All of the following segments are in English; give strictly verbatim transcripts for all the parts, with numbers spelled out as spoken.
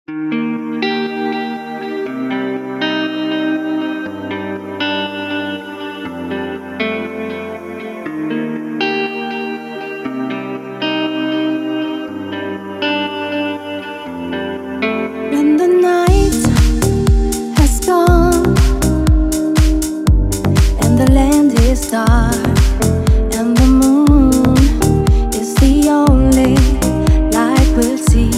When the night has gone and the land is dark and the moon is the only light we'll see.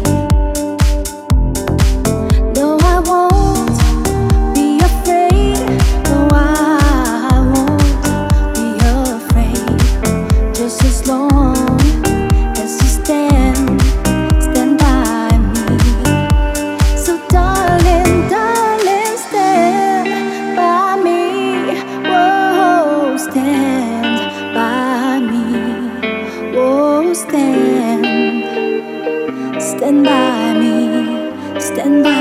No, I won't be afraid. No, I won't be afraid. Just as long as you stand, stand by me. So darling, darling, stand by me. Whoa, stand by me. Whoa, stand, stand by me. Stand by